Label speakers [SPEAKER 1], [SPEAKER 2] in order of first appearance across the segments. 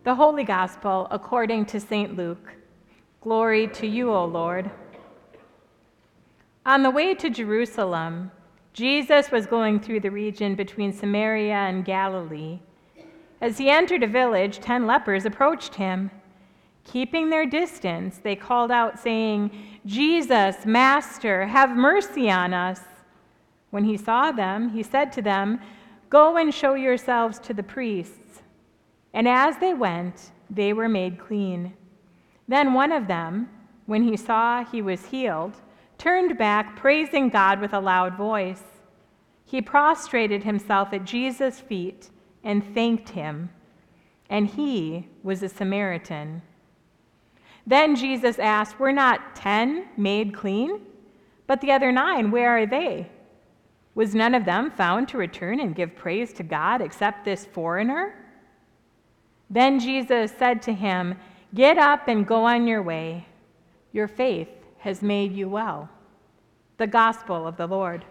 [SPEAKER 1] The Holy Gospel according to St. Luke. Glory to you, O Lord. On the way to Jerusalem, Jesus was going through the region between Samaria and Galilee. As he entered a village, 10 lepers approached him. Keeping their distance, they called out, saying, "Jesus, Master, have mercy on us." When he saw them, he said to them, "Go and show yourselves to the priests." And as they went, they were made clean. Then one of them, when he saw he was healed, turned back, praising God with a loud voice. He prostrated himself at Jesus' feet and thanked him. And he was a Samaritan. Then Jesus asked, "Were not 10 made clean? But the other 9, where are they? Was none of them found to return and give praise to God except this foreigner?" Then Jesus said to him, "Get up and go on your way. Your faith has made you well." The Gospel of the Lord.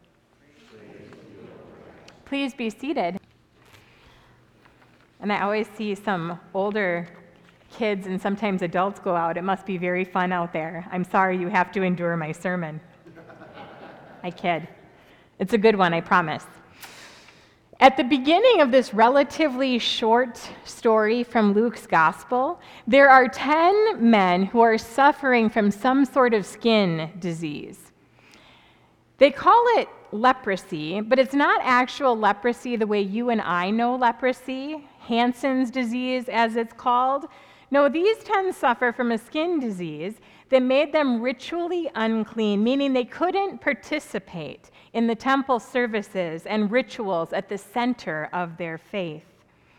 [SPEAKER 1] Please be seated. And I always see some older kids and sometimes adults go out. It must be very fun out there. I'm sorry you have to endure my sermon. I kid. It's a good one, I promise. At the beginning of this relatively short story from Luke's Gospel, there are 10 men who are suffering from some sort of skin disease. They call it leprosy, but it's not actual leprosy the way you and I know leprosy, Hansen's disease as it's called. No, these 10 suffer from a skin disease that made them ritually unclean, meaning they couldn't participate in the temple services and rituals at the center of their faith.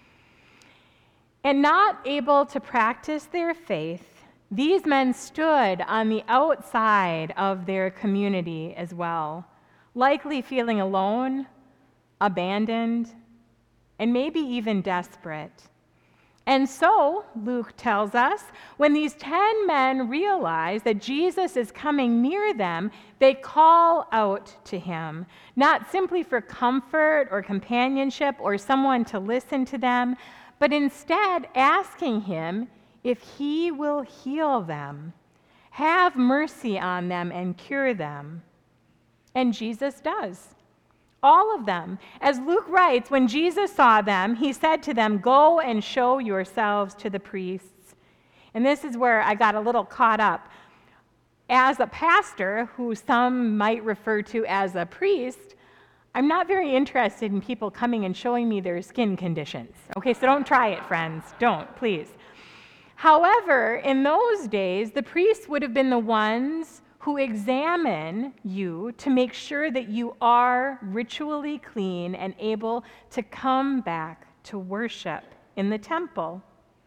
[SPEAKER 1] And not able to practice their faith, these men stood on the outside of their community as well, likely feeling alone, abandoned, and maybe even desperate. And so, Luke tells us, when these 10 men realize that Jesus is coming near them, they call out to him, not simply for comfort or companionship or someone to listen to them, but instead asking him if he will heal them, have mercy on them, and cure them. And Jesus does. All of them. As Luke writes, when Jesus saw them, he said to them, "Go and show yourselves to the priests." And this is where I got a little caught up. As a pastor, who some might refer to as a priest, I'm not very interested in people coming and showing me their skin conditions. Okay, so don't try it, friends. Don't, please. However, in those days, the priests would have been the ones who examine you to make sure that you are ritually clean and able to come back to worship in the temple.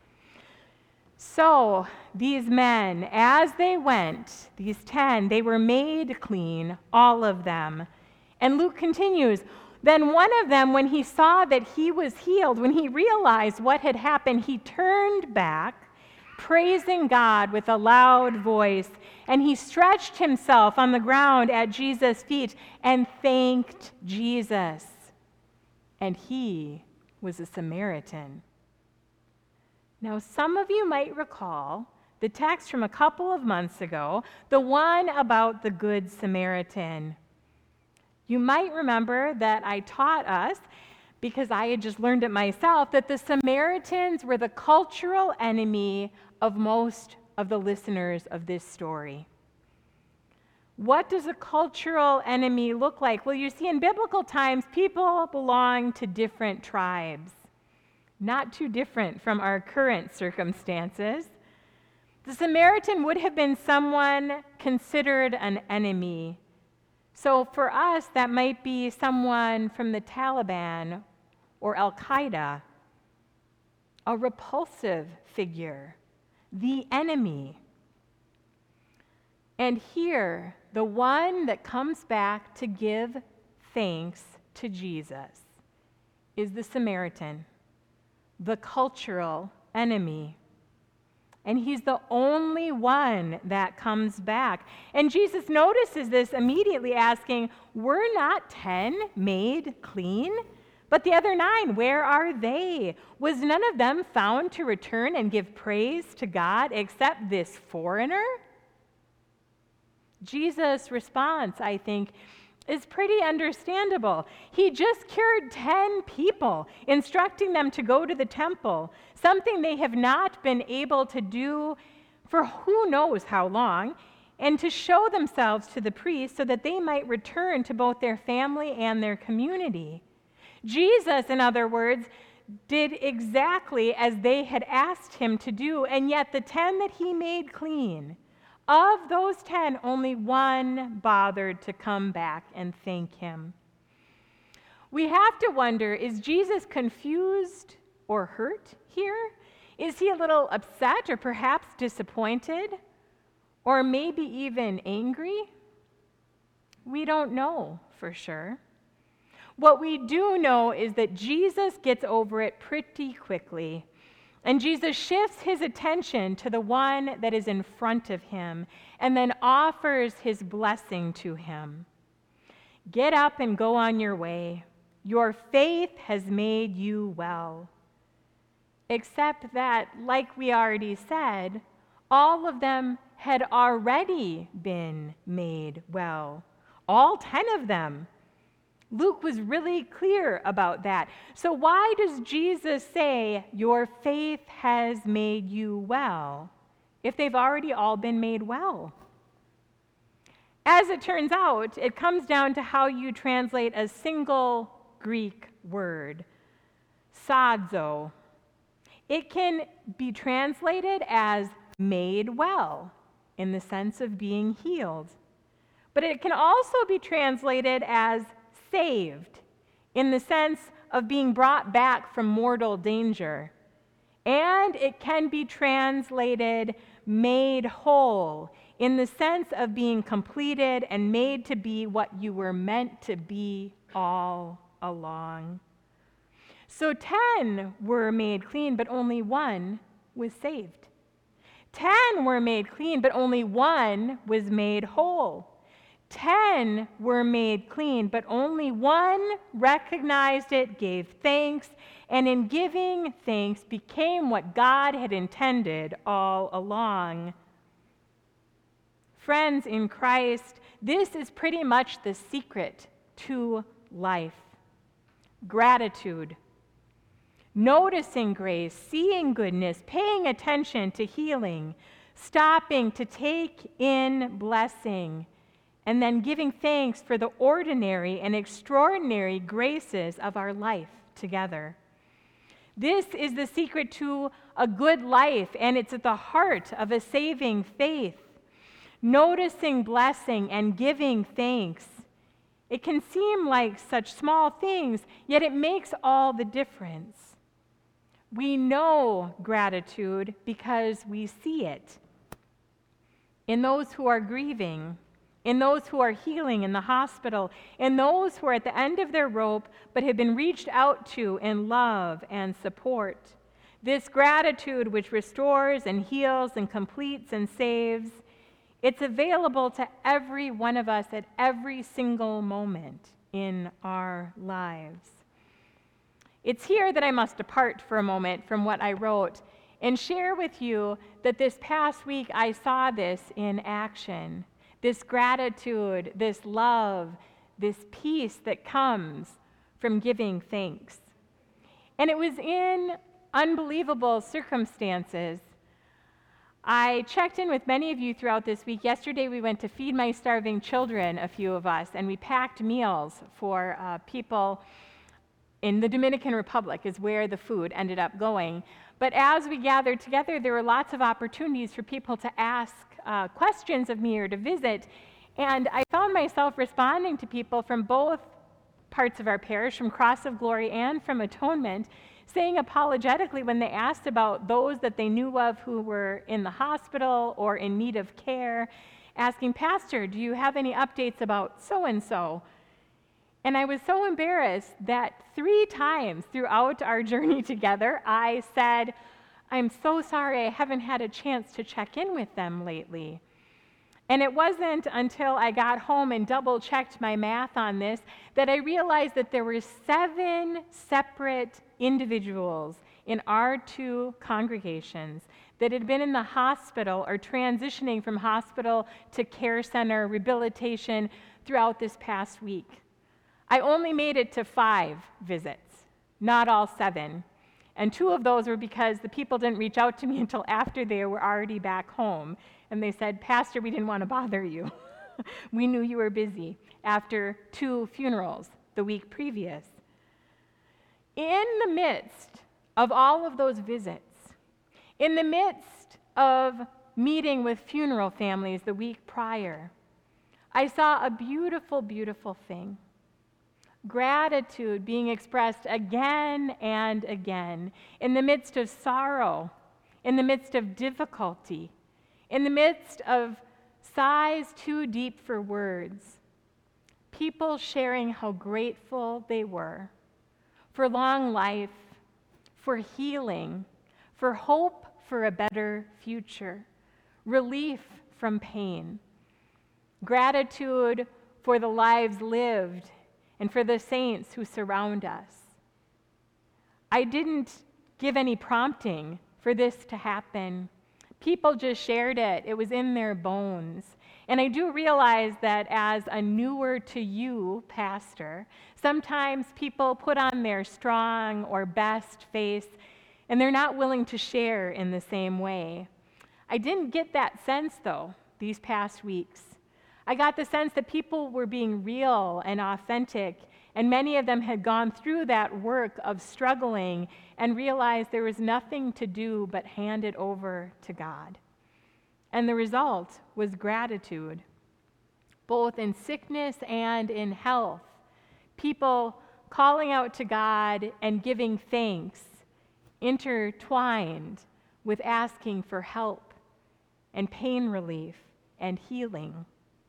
[SPEAKER 1] So these men, as they went, these 10, they were made clean, all of them. And Luke continues, then one of them, when he saw that he was healed, when he realized what had happened, he turned back, praising God with a loud voice, and he stretched himself on the ground at Jesus' feet and thanked Jesus. And he was a Samaritan. Now, some of you might recall the text from a couple of months ago, the one about the Good Samaritan. You might remember that I taught us, because I had just learned it myself, that the Samaritans were the cultural enemy of most of the listeners of this story. What does a cultural enemy look like? Well, you see, in biblical times, people belonged to different tribes, not too different from our current circumstances. The Samaritan would have been someone considered an enemy. So for us, that might be someone from the Taliban or Al-Qaeda, a repulsive figure, the enemy. And here, the one that comes back to give thanks to Jesus is the Samaritan, the cultural enemy. And he's the only one that comes back. And Jesus notices this immediately, asking, "Were not 10 made clean? But the other 9, where are they? Was none of them found to return and give praise to God except this foreigner? Jesus' response, I think, is pretty understandable. He just cured 10 people, instructing them to go to the temple, something they have not been able to do for who knows how long, and to show themselves to the priests so that they might return to both their family and their community. Jesus, in other words, did exactly as they had asked him to do, and yet the 10 that he made clean, of those 10, only 1 bothered to come back and thank him. We have to wonder, is Jesus confused or hurt here? Is he a little upset or perhaps disappointed? Or maybe even angry? We don't know for sure. What we do know is that Jesus gets over it pretty quickly. And Jesus shifts his attention to the one that is in front of him and then offers his blessing to him. Get up and go on your way. Your faith has made you well. Except that, like we already said, all of them had already been made well. All 10 of them. Luke was really clear about that. So why does Jesus say, your faith has made you well, if they've already all been made well? As it turns out, it comes down to how you translate a single Greek word, sozo. It can be translated as made well, in the sense of being healed. But it can also be translated as saved, in the sense of being brought back from mortal danger. And it can be translated made whole, in the sense of being completed and made to be what you were meant to be all along. So 10 were made clean, but only 1 was saved. 10 were made clean, but only 1 was made whole. 10 were made clean, but only 1 recognized it, gave thanks, and in giving thanks became what God had intended all along. Friends in Christ, this is pretty much the secret to life. Gratitude. Noticing grace, seeing goodness, paying attention to healing, stopping to take in blessing, and then giving thanks for the ordinary and extraordinary graces of our life together. This is the secret to a good life, and it's at the heart of a saving faith. Noticing blessing and giving thanks. It can seem like such small things, yet it makes all the difference. We know gratitude because we see it in those who are grieving, in those who are healing in the hospital, in those who are at the end of their rope but have been reached out to in love and support. This gratitude which restores and heals and completes and saves, it's available to every one of us at every single moment in our lives. It's here that I must depart for a moment from what I wrote and share with you that this past week I saw this in action. This gratitude, this love, this peace that comes from giving thanks. And it was in unbelievable circumstances. I checked in with many of you throughout this week. Yesterday we went to Feed My Starving Children, a few of us, and we packed meals for people in the Dominican Republic is where the food ended up going. But as we gathered together, there were lots of opportunities for people to ask questions of me or to visit. And I found myself responding to people from both parts of our parish, from Cross of Glory and from Atonement, saying apologetically when they asked about those that they knew of who were in the hospital or in need of care, asking, Pastor, do you have any updates about so-and-so? And I was so embarrassed that 3 times throughout our journey together, I said, I'm so sorry I haven't had a chance to check in with them lately. And it wasn't until I got home and double-checked my math on this that I realized that there were 7 separate individuals in our 2 congregations that had been in the hospital or transitioning from hospital to care center rehabilitation throughout this past week. I only made it to 5 visits, not all 7. And 2 of those were because the people didn't reach out to me until after they were already back home. And they said, "Pastor, we didn't want to bother you. We knew you were busy," after 2 funerals the week previous. In the midst of all of those visits, in the midst of meeting with funeral families the week prior, I saw a beautiful, beautiful thing. Gratitude being expressed again and again in the midst of sorrow, in the midst of difficulty, in the midst of sighs too deep for words. People sharing how grateful they were for long life, for healing, for hope for a better future, relief from pain, gratitude for the lives lived and for the saints who surround us. I didn't give any prompting for this to happen. People just shared it. It was in their bones. And I do realize that as a newer to you pastor, sometimes people put on their strong or best face and they're not willing to share in the same way. I didn't get that sense, though, these past weeks. I got the sense that people were being real and authentic, and many of them had gone through that work of struggling and realized there was nothing to do but hand it over to God. And the result was gratitude, both in sickness and in health. People calling out to God and giving thanks, intertwined with asking for help and pain relief and healing.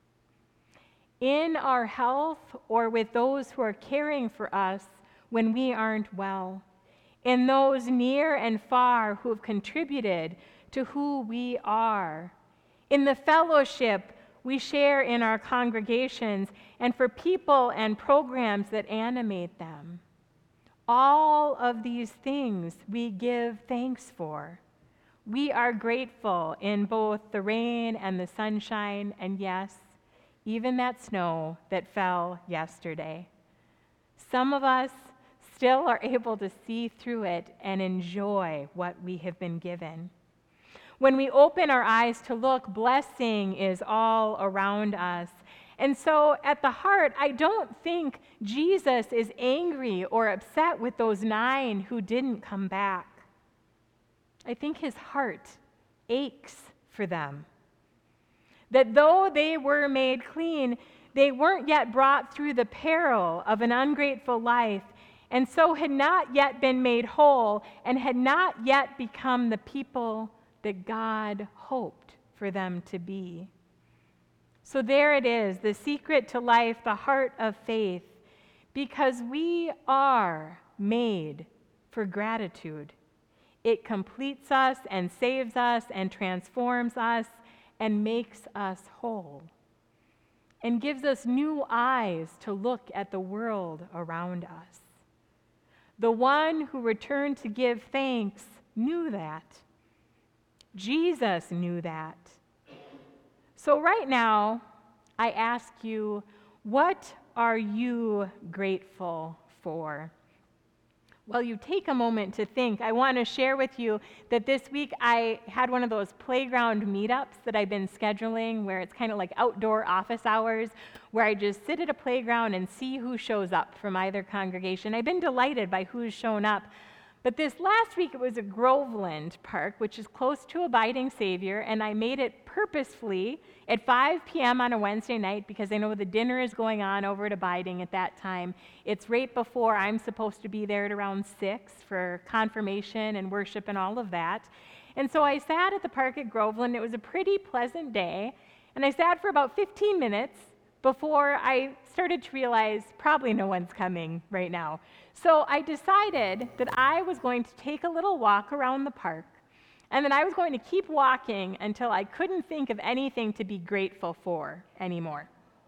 [SPEAKER 1] In our health or with those who are caring for us when we aren't well, in those near and far who have contributed to who we are, in the fellowship we share in our congregations, and for people and programs that animate them. All of these things we give thanks for. We are grateful in both the rain and the sunshine, and yes, even that snow that fell yesterday. Some of us still are able to see through it and enjoy what we have been given. When we open our eyes to look, blessing is all around us. And so at the heart, I don't think Jesus is angry or upset with those 9 who didn't come back. I think his heart aches for them. That though they were made clean, they weren't yet brought through the peril of an ungrateful life, and so had not yet been made whole and had not yet become the people that God hoped for them to be. So there it is, the secret to life, the heart of faith, because we are made for gratitude. It completes us and saves us and transforms us and makes us whole and gives us new eyes to look at the world around us. The one who returned to give thanks knew that. Jesus knew that. So right now, I ask you, what are you grateful for? While you take a moment to think, I want to share with you that this week I had one of those playground meetups that I've been scheduling where it's kind of like outdoor office hours, where I just sit at a playground and see who shows up from either congregation. I've been delighted by who's shown up. But this last week, it was at Groveland Park, which is close to Abiding Savior, and I made it purposefully at 5 p.m. on a Wednesday night because I know the dinner is going on over at Abiding at that time. It's right before I'm supposed to be there at around 6 for confirmation and worship and all of that. And so I sat at the park at Groveland. It was a pretty pleasant day, and I sat for about 15 minutes before I started to realize probably no one's coming right now. So I decided that I was going to take a little walk around the park. And then I was going to keep walking until I couldn't think of anything to be grateful for anymore.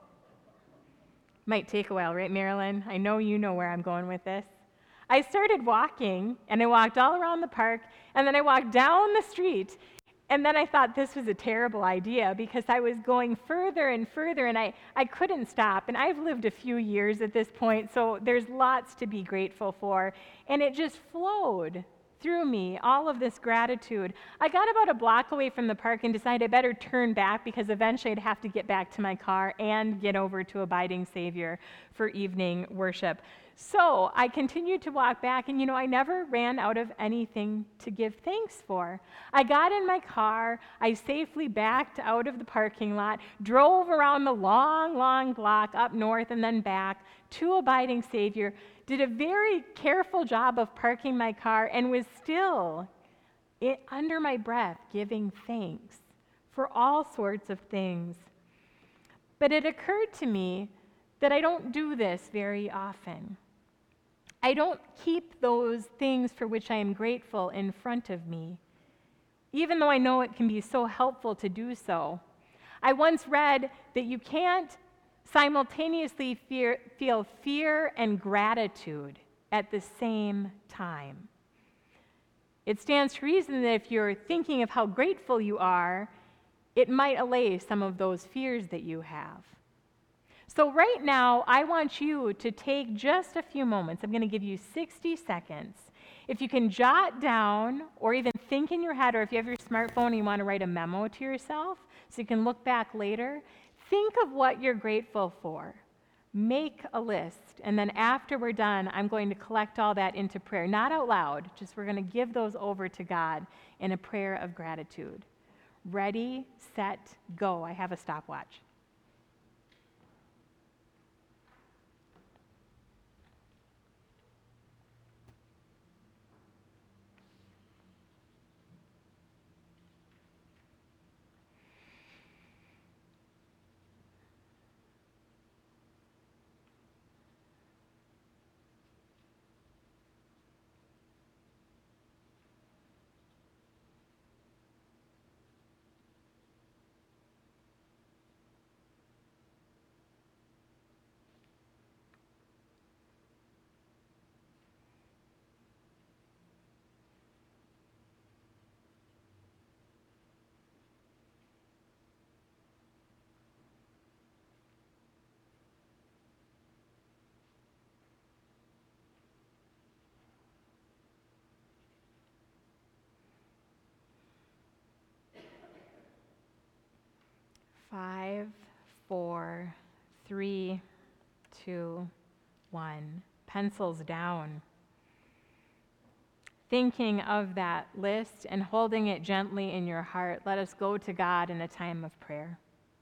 [SPEAKER 1] Might take a while, right, Marilyn? I know you know where I'm going with this. I started walking, and I walked all around the park, and then I walked down the street, and then I thought this was a terrible idea because I was going further and further, and I couldn't stop. And I've lived a few years at this point, so there's lots to be grateful for. And it just flowed through me, all of this gratitude. I got about a block away from the park and decided I better turn back because eventually I'd have to get back to my car and get over to Abiding Savior for evening worship. So I continued to walk back, and I never ran out of anything to give thanks for. I got in my car, I safely backed out of the parking lot, drove around the long, long block up north and then back to Abiding Savior, did a very careful job of parking my car, and was still under my breath giving thanks for all sorts of things. But it occurred to me that I don't do this very often. I don't keep those things for which I am grateful in front of me, even though I know it can be so helpful to do so. I once read that you can't simultaneously feel fear and gratitude at the same time. It stands to reason that if you're thinking of how grateful you are, it might allay some of those fears that you have. So right now, I want you to take just a few moments. I'm going to give you 60 seconds. If you can jot down or even think in your head, or if you have your smartphone and you want to write a memo to yourself so you can look back later, think of what you're grateful for. Make a list. And then after we're done, I'm going to collect all that into prayer. Not out loud, just we're going to give those over to God in a prayer of gratitude. Ready, set, go. I have a stopwatch. Five, 4, 3, 2, 1. Pencils down. Thinking of that list and holding it gently in your heart, let us go to God in a time of prayer.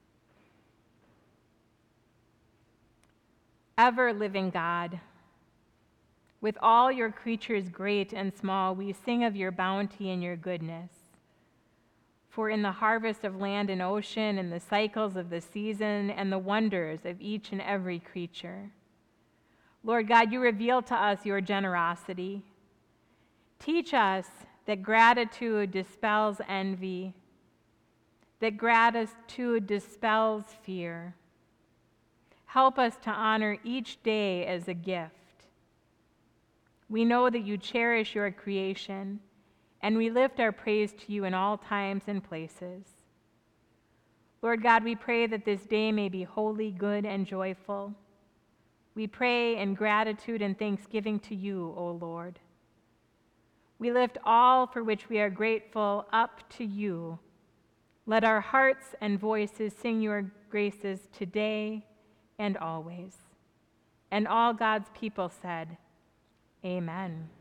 [SPEAKER 1] Ever-living God, with all your creatures great and small, we sing of your bounty and your goodness. For in the harvest of land and ocean, and the cycles of the season, and the wonders of each and every creature, Lord God, you reveal to us your generosity. Teach us that gratitude dispels envy, that gratitude dispels fear. Help us to honor each day as a gift. We know that you cherish your creation, and we lift our praise to you in all times and places. Lord God, we pray that this day may be holy, good, and joyful. We pray in gratitude and thanksgiving to you, O Lord. We lift all for which we are grateful up to you. Let our hearts and voices sing your graces today and always. And all God's people said, Amen.